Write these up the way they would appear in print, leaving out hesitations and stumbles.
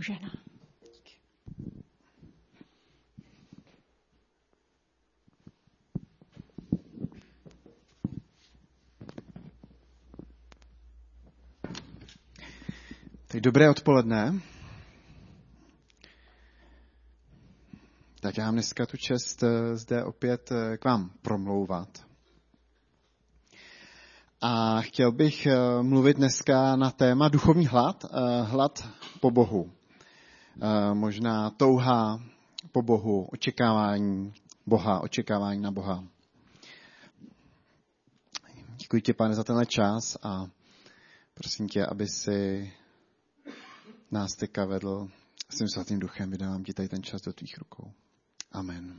požehná. Tak dobré odpoledne. Tak já mám dneska tu čest zde opět k vám promlouvat. A chtěl bych mluvit dneska na téma duchovní hlad, hlad po Bohu. Možná touha po Bohu, očekávání Boha, očekávání na Boha. Děkuji ti, Pane, za tenhle čas a prosím tě, aby si nás teďka vedl svým svatým duchem. Vydávám ti tady ten čas do tvých rukou. Amen.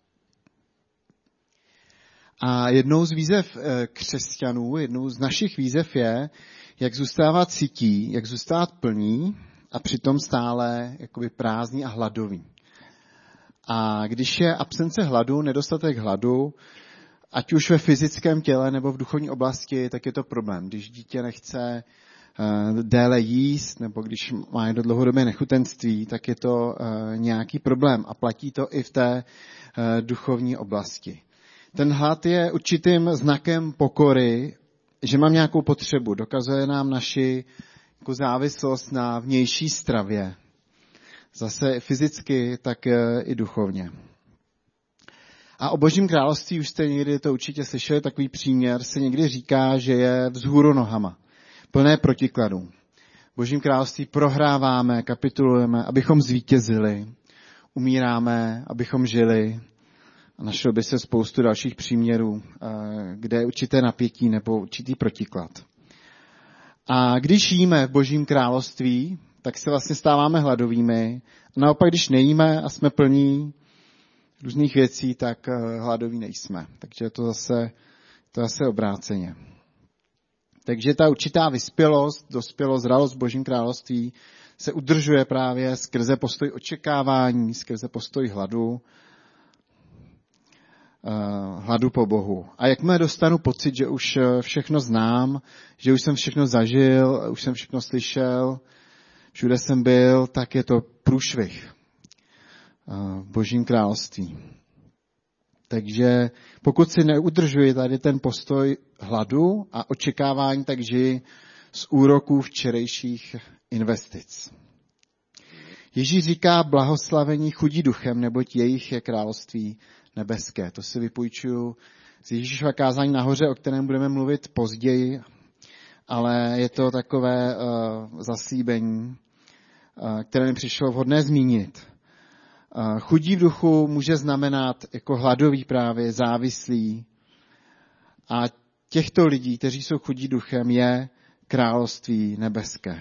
A jednou z výzev křesťanů, jednou z našich výzev je, jak zůstávat sytí, jak zůstávat plní a přitom stále jakoby prázdný a hladový. A když je absence hladu, nedostatek hladu, ať už ve fyzickém těle nebo v duchovní oblasti, tak je to problém. Když dítě nechce déle jíst, nebo když má do dlouhodobé nechutenství, tak je to nějaký problém. A platí to i v té duchovní oblasti. Ten hlad je určitým znakem pokory, že mám nějakou potřebu. Dokazuje nám naši jako závislost na vnější stravě. Zase fyzicky, tak i duchovně. A o Božím království už jste někdy to určitě slyšeli, takový příměr se někdy říká, že je vzhůru nohama. Plné protikladů. V Božím království prohráváme, kapitulujeme, abychom zvítězili. Umíráme, abychom žili. A našlo by se spoustu dalších příměrů, kde je určité napětí nebo určitý protiklad. A když jíme v Božím království, tak se vlastně stáváme hladovými. A naopak, když nejíme a jsme plní různých věcí, tak hladoví nejsme. Takže to zase obráceně. Takže ta určitá vyspělost, dospělost, zralost v Božím království se udržuje právě skrze postoj očekávání, skrze postoj hladu po Bohu. A jakmile dostanu pocit, že už všechno znám, že už jsem všechno zažil, už jsem všechno slyšel, všude jsem byl, tak je to průšvih v Božím království. Takže pokud si neudržuji tady ten postoj hladu a očekávání, tak žiji z úroků včerejších investic. Ježíš říká blahoslavení chudí duchem, neboť jejich je království nebeské. To si vypůjčuju z Ježíšova kázání nahoře, o kterém budeme mluvit později, ale je to takové zaslíbení, které mi přišlo vhodné zmínit. Chudí v duchu může znamenat jako hladový právě, závislý. A těchto lidí, kteří jsou chudí duchem, je království nebeské.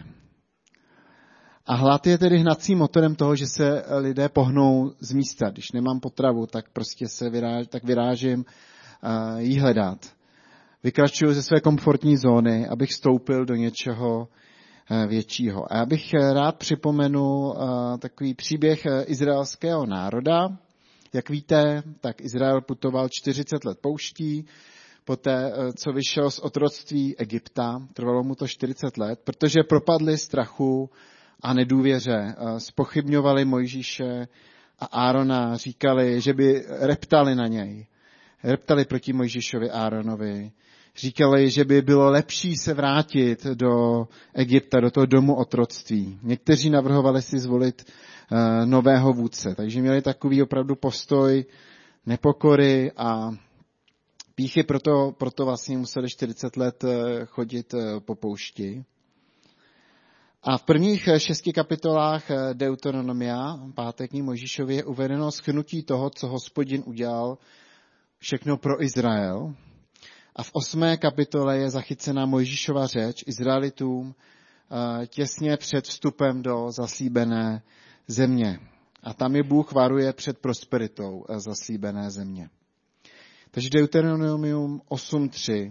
A hlad je tedy hnacím motorem toho, že se lidé pohnou z místa. Když nemám potravu, tak prostě vyrážím jí hledat. Vykračuju ze své komfortní zóny, abych vstoupil do něčeho většího. A já bych rád připomenul takový příběh izraelského národa. Jak víte, tak Izrael putoval 40 let pouští, poté, co vyšel z otroctví Egypta, trvalo mu to 40 let, protože propadli strachu a nedůvěře. Zpochybňovali Mojžíše a Árona, říkali, že by reptali na něj. Reptali proti Mojžíšovi Áronovi. Říkali, že by bylo lepší se vrátit do Egypta, do toho domu otroctví. Někteří navrhovali si zvolit nového vůdce, takže měli takový opravdu postoj nepokory a pýchy, proto vlastně museli 40 let chodit po poušti. A v prvních 6 kapitolách Deuteronomia, 5. knihy Mojžíšově, je uvedeno shrnutí toho, co Hospodin udělal všechno pro Izrael. A v 8. kapitole je zachycena Mojžíšova řeč Izraelitům těsně před vstupem do zaslíbené země. A tam je Bůh varuje před prosperitou zaslíbené země. Takže Deuteronomium 8.3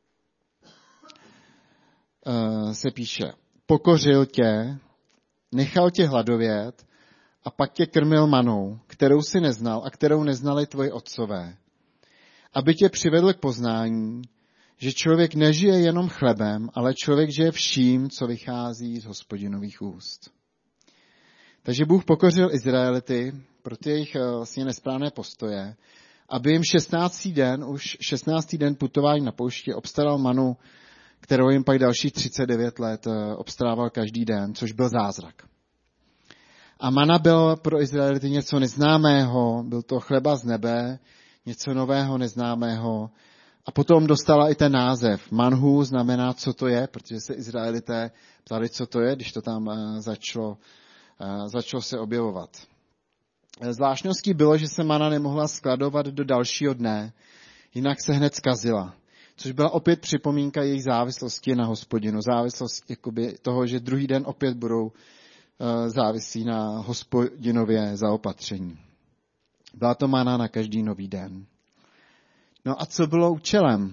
se píše: Pokořil tě, nechal tě hladovět a pak tě krmil manou, kterou si neznal a kterou neznali tvoji otcové. Aby tě přivedl k poznání, že člověk nežije jenom chlebem, ale člověk žije vším, co vychází z Hospodinových úst. Takže Bůh pokořil Izraelity pro ty jejich vlastně nesprávné postoje, aby jim 16. den putování na poušti obstaral manu, kterou jim pak dalších 39 let obstarával každý den, což byl zázrak. A mana byl pro Izraelity něco neznámého, byl to chleba z nebe, něco nového, neznámého. A potom dostala i ten název. Manhu znamená, co to je, protože se Izraelité ptali, co to je, když to tam začalo se objevovat. Zvláštností bylo, že se mana nemohla skladovat do dalšího dne, jinak se hned zkazila. Což byla opět připomínka jejich závislosti na Hospodinu. Závislost jakoby toho, že druhý den opět budou závislí na Hospodinově zaopatření. Byla to mana na každý nový den. No a co bylo účelem?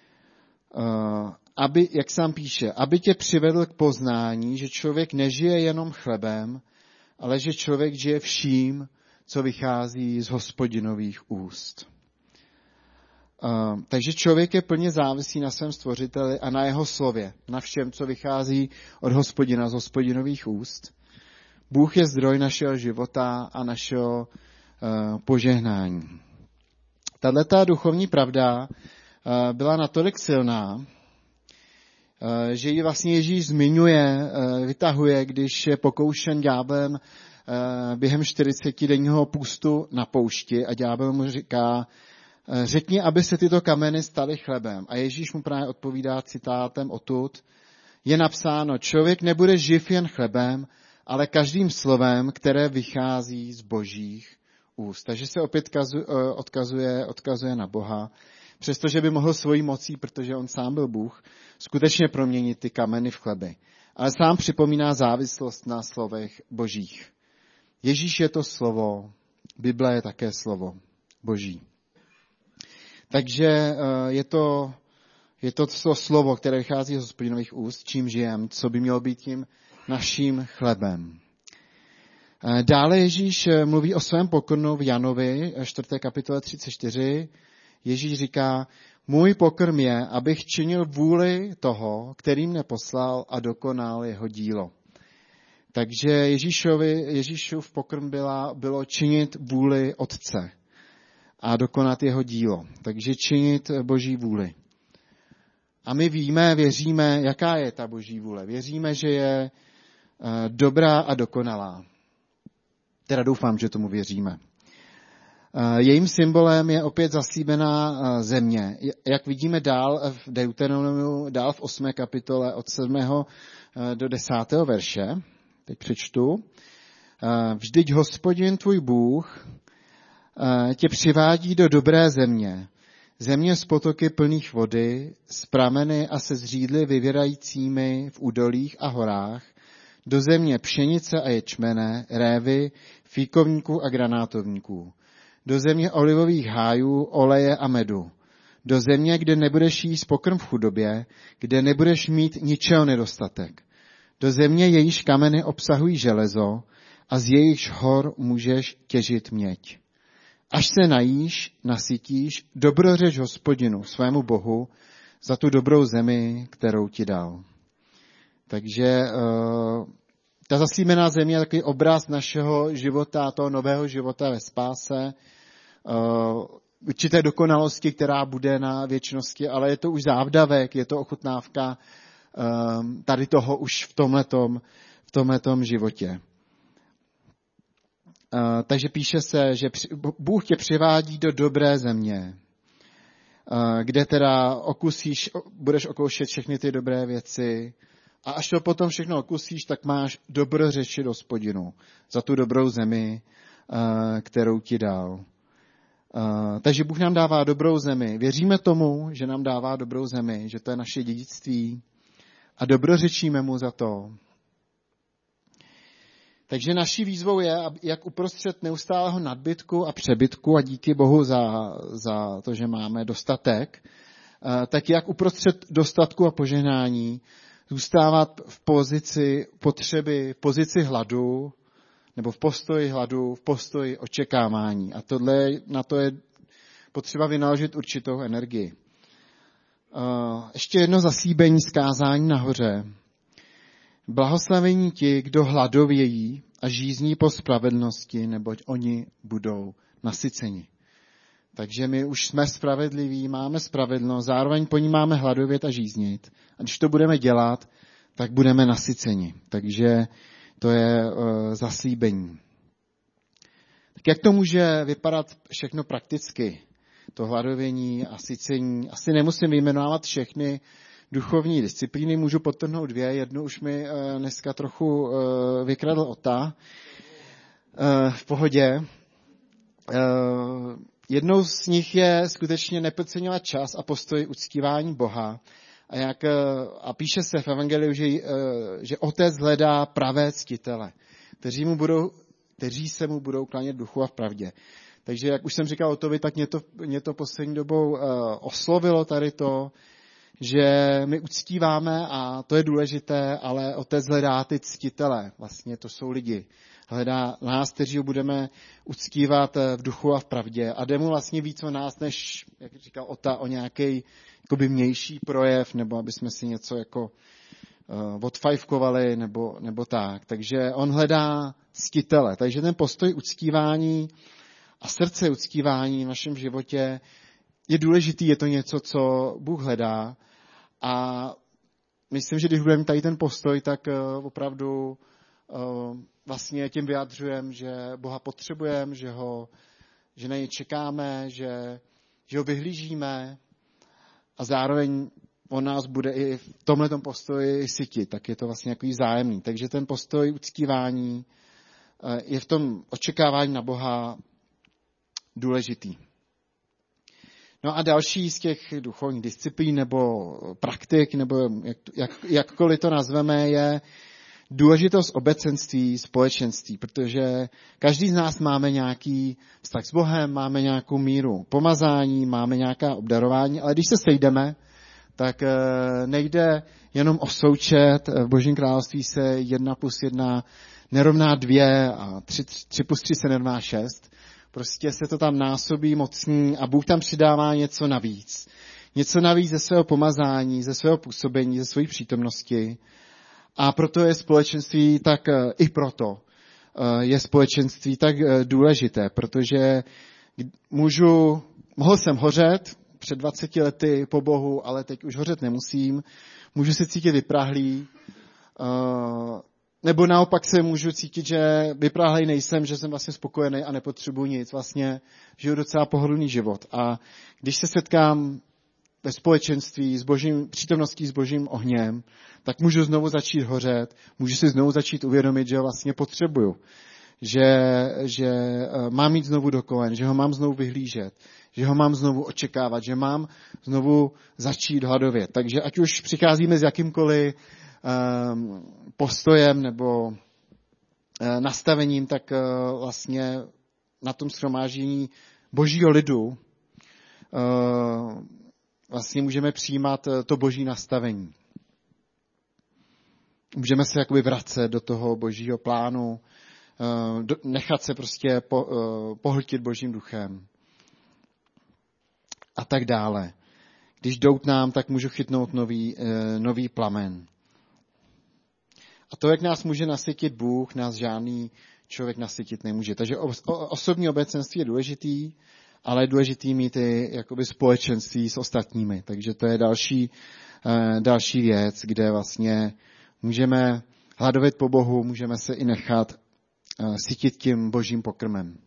Aby, jak sám píše, aby tě přivedl k poznání, že člověk nežije jenom chlebem, ale že člověk žije vším, co vychází z Hospodinových úst. Takže člověk je plně závislý na svém stvořiteli a na jeho slově, na všem, co vychází od Hospodina, z Hospodinových úst. Bůh je zdroj našeho života a našeho požehnání. Tato duchovní pravda byla natolik silná, že ji vlastně Ježíš zmiňuje, vytahuje, když je pokoušen ďáblem během 40denního půstu na poušti a ďábel mu říká, řekni, aby se tyto kameny staly chlebem. A Ježíš mu právě odpovídá citátem odtud. Je napsáno, člověk nebude živ jen chlebem, ale každým slovem, které vychází z božích úst. Takže se opět odkazuje na Boha, přestože by mohl svojí mocí, protože on sám byl Bůh, skutečně proměnit ty kameny v chleby. Ale sám připomíná závislost na slovech božích. Ježíš je to slovo, Bible je také slovo boží. Takže je to slovo, které vychází z Hospodinových úst, čím žijem, co by mělo být tím naším chlebem. Dále Ježíš mluví o svém pokrmu v Janovi, 4. kapitole 34. Ježíš říká, můj pokrm je, abych činil vůli toho, který mne poslal a dokonal jeho dílo. Takže Ježíšův pokrm bylo činit vůli Otce a dokonat jeho dílo. Takže činit boží vůli. A my věříme, jaká je ta boží vůle. Věříme, že je dobrá a dokonalá. Teda doufám, že tomu věříme. Jejím symbolem je opět zaslíbená země. Jak vidíme dál v Deuteronomiu, dál v 8. kapitole od 7. do 10. verše. Teď přečtu. Vždyť Hospodin tvůj Bůh tě přivádí do dobré země z potoky plných vody, z prameny a se zřídly vyvěrajícími v údolích a horách, do země pšenice a ječmene, révy, fíkovníků a granátovníků, do země olivových hájů, oleje a medu, do země, kde nebudeš jíst pokrm v chudobě, kde nebudeš mít ničeho nedostatek, do země, jejíž kameny obsahují železo a z jejichž hor můžeš těžit měď. Až se najíš, nasytíš, dobrořeč Hospodinu, svému Bohu, za tu dobrou zemi, kterou ti dal. Takže ta zaslíbená země je takový obraz našeho života, toho nového života ve spáse, určité dokonalosti, která bude na věčnosti, ale je to už závdavek, je to ochutnávka tady toho už v tomhletom životě. Takže píše se, že Bůh tě přivádí do dobré země, kde teda budeš okoušet všechny ty dobré věci a až to potom všechno okusíš, tak máš dobrořečit Hospodinu za tu dobrou zemi, kterou ti dal. Takže Bůh nám dává dobrou zemi. Věříme tomu, že nám dává dobrou zemi, že to je naše dědictví a dobrořečíme mu za to. Takže naší výzvou je, jak uprostřed neustálého nadbytku a přebytku a díky Bohu za to, že máme dostatek, tak jak uprostřed dostatku a požehnání zůstávat v pozici potřeby, v pozici hladu, nebo v postoji hladu, v postoji očekávání. A na to je potřeba vynaložit určitou energii. Ještě jedno zaslíbení zkázání nahoře. Blahoslavení ti, kdo hladovějí, a žízní po spravedlnosti, neboť oni budou nasyceni. Takže my už jsme spravedliví, máme spravedlnost, zároveň po ní máme hladovět a žíznit. A když to budeme dělat, tak budeme nasyceni. Takže to je zaslíbení. Tak jak to může vypadat všechno prakticky? To hladovění a sycení. Asi nemusím vyjmenovat všechny duchovní disciplíny, můžu podtrhnout 2. Jednu už mi dneska trochu vykradl Ota. V pohodě. Jednou z nich je skutečně nepodceňovat čas a postoj uctívání Boha. A píše se v Evangeliu, že Otec hledá pravé ctitele, kteří se mu budou klanět duchu a v pravdě. Takže jak už jsem říkal Otovi, tak mě to poslední dobou oslovilo tady to, že my uctíváme a to je důležité, ale Otec hledá ty ctitele. Vlastně to jsou lidi. Hledá nás, kteří ho budeme uctívat v duchu a v pravdě. A jde mu vlastně víc o nás, než, jak říkal Ota, o nějaký jakoby mější projev, nebo aby jsme si něco jako odfajfkovali, nebo tak. Takže on hledá ctitele. Takže ten postoj uctívání a srdce uctívání v našem životě je důležitý, je to něco, co Bůh hledá. A myslím, že když budeme tady ten postoj, tak opravdu vlastně tím vyjadřujeme, že Boha potřebujeme, že na něj čekáme, že ho vyhlížíme a zároveň on nás bude i v tomhletom postoji sytit, tak je to vlastně takový vzájemný. Takže ten postoj uctívání je v tom očekávání na Boha důležitý. No a další z těch duchovních disciplín nebo praktik, nebo jakkoliv to nazveme, je důležitost obecenství, společenství, protože každý z nás máme nějaký vztah s Bohem, máme nějakou míru pomazání, máme nějaká obdarování, ale když se sejdeme, tak nejde jenom o součet. V Božím království se 1+1 nerovná 2 a 3+3 se nerovná 6. Prostě se to tam násobí mocní a Bůh tam přidává něco navíc. Něco navíc ze svého pomazání, ze svého působení, ze své přítomnosti. A proto je společenství tak, i proto je společenství tak důležité, protože mohl jsem hořet před 20 lety po Bohu, ale teď už hořet nemusím. Můžu se cítit vyprahlý, nebo naopak se můžu cítit, že vyprahlej nejsem, že jsem vlastně spokojený a nepotřebuji nic. Vlastně žiju docela pohodlný život. A když se setkám ve společenství s božím přítomností, s božím ohněm, tak můžu znovu začít hořet, můžu si znovu začít uvědomit, že ho vlastně potřebuju. Že mám mít znovu do kolen, že ho mám znovu vyhlížet, že ho mám znovu očekávat, že mám znovu začít hladovět. Takže ať už přicházíme s jakýmkoliv postojem nebo nastavením, tak vlastně na tom shromáždění božího lidu vlastně můžeme přijímat to boží nastavení. Můžeme se jakoby vracet do toho božího plánu, nechat se prostě pohltit božím duchem a tak dále. Když doutnám, tak můžu chytnout nový plamen. A to, jak nás může nasytit Bůh, nás žádný člověk nasytit nemůže. Takže osobní obecenství je důležitý, ale je důležitý mít i jakoby společenství s ostatními. Takže to je další věc, kde vlastně můžeme hladovět po Bohu, můžeme se i nechat sytit tím božím pokrmem.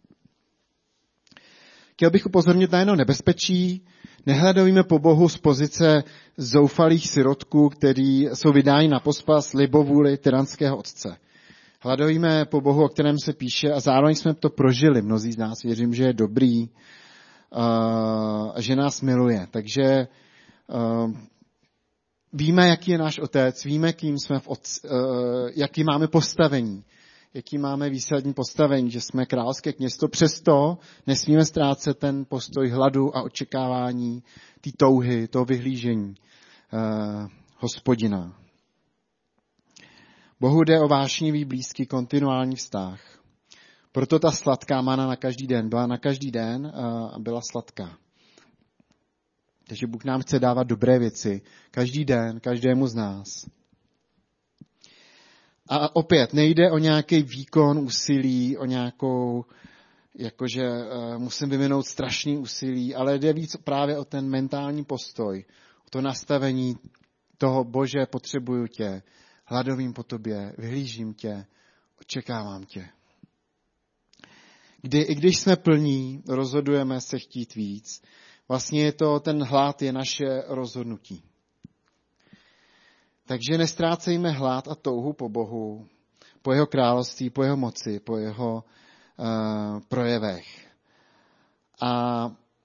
Chtěl bych upozornit na jedno nebezpečí. Nehledujeme po Bohu z pozice zoufalých sirotků, kteří jsou vydáni na pospas libovůli tyranského otce. Hledujeme po Bohu, o kterém se píše, a zároveň jsme to prožili. Mnozí z nás věřím, že je dobrý a že nás miluje. Takže víme, jaký je náš otec, víme, kým jsme jaký máme postavení, jaký máme výsadní postavení, že jsme královské kněsto. Přesto nesmíme ztrácet ten postoj hladu a očekávání, té touhy, toho vyhlížení Hospodina. Bohu jde o vášnivý, blízký, kontinuální vztah. Proto ta sladká mana na každý den byla na každý den a byla sladká. Takže Bůh nám chce dávat dobré věci každý den, každému z nás. A opět nejde o nějaký výkon úsilí, o nějakou, jakože musím vyvinout strašný úsilí, ale jde víc právě o ten mentální postoj, o to nastavení toho, Bože, potřebuju tě, hladovím po tobě, vyhlížím tě, očekávám tě. I když jsme plní, rozhodujeme se chtít víc. Vlastně je to, ten hlad je naše rozhodnutí. Takže nestrácejme hlad a touhu po Bohu, po jeho království, po jeho moci, po jeho projevech. A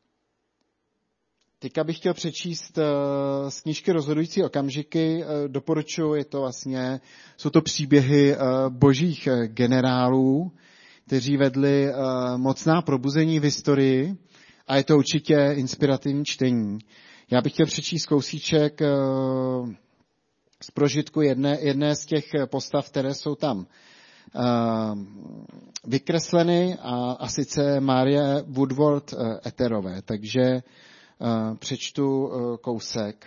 teďka bych chtěl přečíst z knížky Rozhodující okamžiky. Doporučuji, jsou to příběhy božích generálů, kteří vedli mocná probuzení v historii a je to určitě inspirativní čtení. Já bych chtěl přečíst kousíček z prožitku jedné z těch postav, které jsou tam vykresleny, a sice Marie Woodward Etherové. Takže přečtu kousek.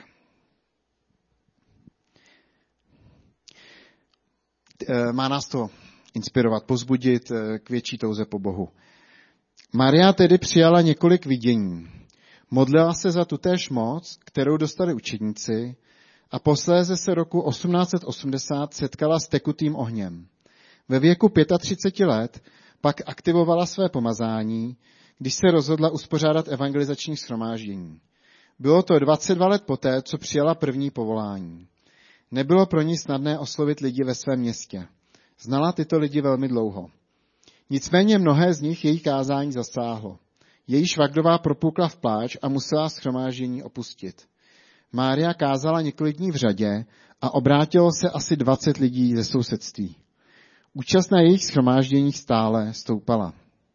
Má nás to inspirovat, povzbudit k větší touze po Bohu. Maria tedy přijala několik vidění. Modlila se za tutéž moc, kterou dostali učedníci, a posléze se roku 1880 setkala s tekutým ohněm. Ve věku 35 let pak aktivovala své pomazání, když se rozhodla uspořádat evangelizační shromáždění. Bylo to 22 let poté, co přijala první povolání. Nebylo pro ní snadné oslovit lidi ve svém městě. Znala tyto lidi velmi dlouho. Nicméně mnohé z nich její kázání zasáhlo. Její švagrová propukla v pláč a musela shromáždění opustit. Mária kázala několik dní v řadě a obrátilo se asi 20 lidí ze sousedství. Účast na jejich shromážděních stále stoupala.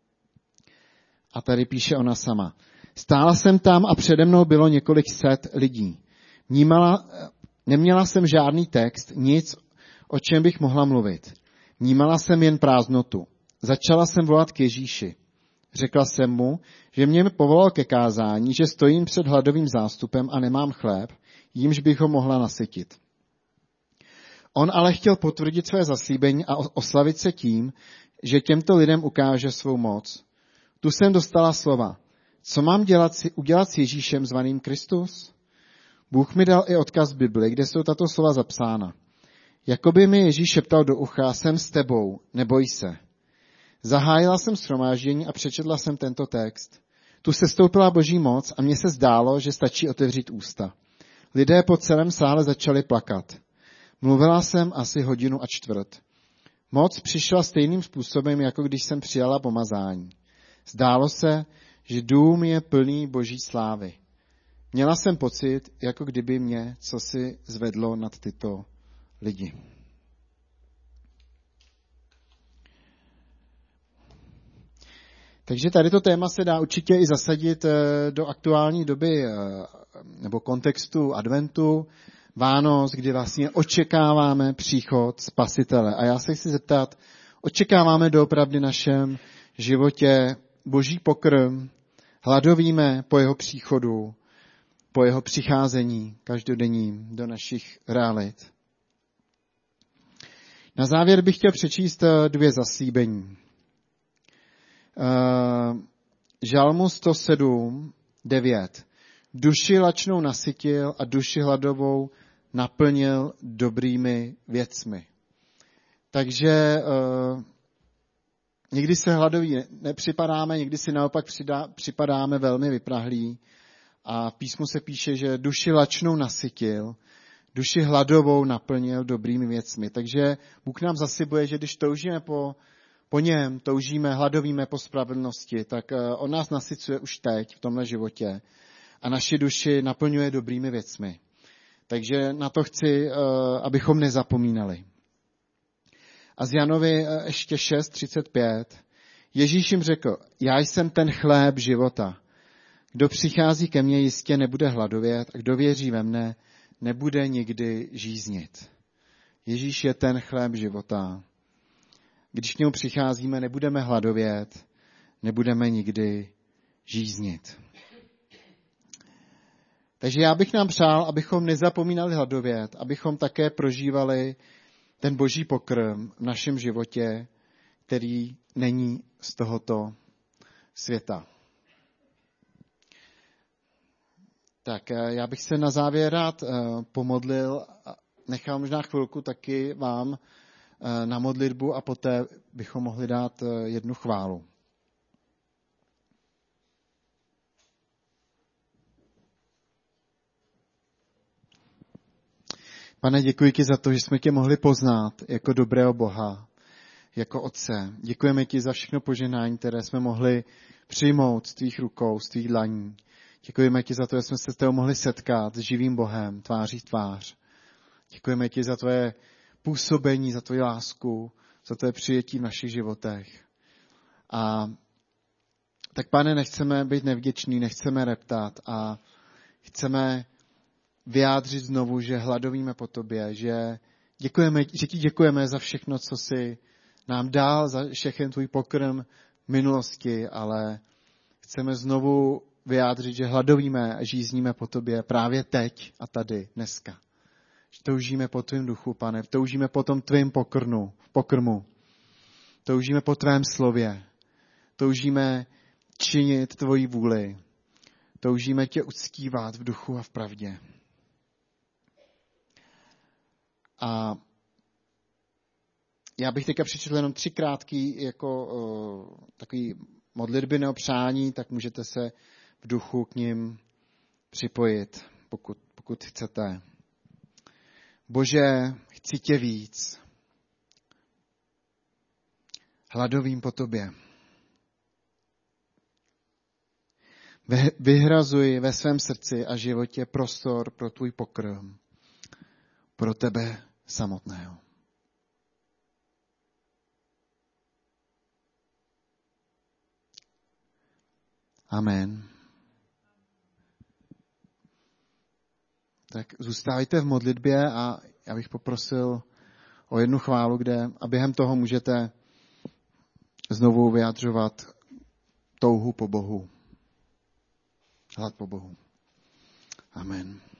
A tady píše ona sama. Stála jsem tam a přede mnou bylo několik set lidí. Neměla jsem žádný text, nic, o čem bych mohla mluvit. Vnímala jsem jen prázdnotu. Začala jsem volat k Ježíši. Řekla jsem mu, že mě povolal ke kázání, že stojím před hladovým zástupem a nemám chléb, jímž bych ho mohla nasytit. On ale chtěl potvrdit své zaslíbení a oslavit se tím, že těmto lidem ukáže svou moc. Tu jsem dostala slova. Co mám udělat s Ježíšem zvaným Kristus? Bůh mi dal i odkaz Bibli, kde jsou tato slova zapsána. Jakoby mi Ježíš šeptal do ucha, jsem s tebou, neboj se. Zahájila jsem shromáždění a přečetla jsem tento text. Tu sestoupila Boží moc a mně se zdálo, že stačí otevřít ústa. Lidé po celém sále začali plakat. Mluvila jsem asi 1.25 hodiny. Moc přišla stejným způsobem, jako když jsem přijala pomazání. Zdálo se, že dům je plný Boží slávy. Měla jsem pocit, jako kdyby mě cosi zvedlo nad tyto lidi. Takže tady to téma se dá určitě i zasadit do aktuální doby nebo kontextu adventu, Vánoc, kdy vlastně očekáváme příchod Spasitele. A já se chci zeptat, očekáváme doopravdy v našem životě Boží pokrm, hladovíme po jeho příchodu, po jeho přicházení každodenním do našich realit. Na závěr bych chtěl přečíst 2 zaslíbení. Žalmu 107:9. Duši lačnou nasytil a duši hladovou naplnil dobrými věcmi. Takže někdy se hladoví nepřipadáme, někdy si naopak připadáme velmi vyprahlí. A v písmu se píše, že duši lačnou nasytil, duši hladovou naplnil dobrými věcmi. Takže Bůh nám zaslibuje, že když toužíme po něm, toužíme, hladovíme po spravedlnosti, tak on nás nasycuje už teď v tomhle životě a naši duši naplňuje dobrými věcmi. Takže na to chci, abychom nezapomínali. A z Janovi ještě 6:35. Ježíš jim řekl, já jsem ten chléb života. Kdo přichází ke mně, jistě nebude hladovět a kdo věří ve mne, nebude nikdy žíznit. Ježíš je ten chléb života. Když k němu přicházíme, nebudeme hladovět, nebudeme nikdy žíznit. Takže já bych nám přál, abychom nezapomínali hladovět, abychom také prožívali ten boží pokrm v našem životě, který není z tohoto světa. Tak já bych se na závěr rád pomodlil, nechám možná chvilku taky vám na modlitbu a poté bychom mohli dát jednu chválu. Pane, děkuji ti za to, že jsme tě mohli poznat jako dobrého Boha, jako Otce. Děkujeme ti za všechno požehnání, které jsme mohli přijmout z tvých rukou, z tvých dlaní. Děkujeme ti za to, že jsme se s tebou mohli setkat s živým Bohem, tváří v tvář. Děkujeme ti za tvoje působení, za tvoji lásku, za tvoje přijetí v našich životech. A tak, Pane, nechceme být nevděční, nechceme reptat a chceme vyjádřit znovu, že hladovíme po tobě, že ti děkujeme za všechno, co jsi nám dal, za všechen tvůj pokrm minulosti, ale chceme znovu vyjádřit, že hladovíme a žízníme po tobě právě teď a tady, dneska. Že toužíme po tvém duchu, Pane, toužíme po tom tvém pokrmu, toužíme po tvém slově, toužíme činit tvoji vůli, toužíme tě uctívat v duchu a v pravdě. A já bych teďka přečetl jenom 3 krátký takový modlitby nebo přání, tak můžete se v duchu k nim připojit, pokud chcete. Bože, chci tě víc. Hladovím po tobě. Vyhrazuji ve svém srdci a životě prostor pro tvůj pokrm, pro tebe samotného. Amen. Tak zůstávajte v modlitbě a já bych poprosil o jednu chválu, a během toho můžete znovu vyjadřovat touhu po Bohu. Hlad po Bohu. Amen.